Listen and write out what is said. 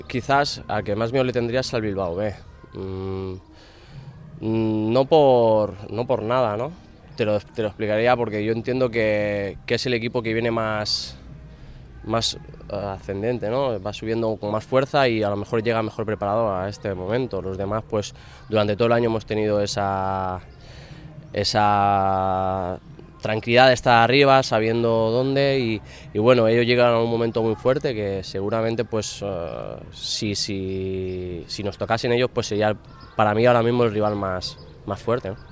Quizás al que más miedo le tendría es al Bilbao B. No por nada, ¿no? Te lo explicaría porque yo entiendo que es el equipo que viene más ascendente, ¿no? Va subiendo con más fuerza y a lo mejor llega mejor preparado a este momento. Los demás, pues durante todo el año hemos tenido esa tranquilidad de estar arriba, sabiendo dónde y bueno, ellos llegan a un momento muy fuerte que seguramente pues si nos tocasen ellos pues sería para mí ahora mismo el rival más fuerte, ¿no?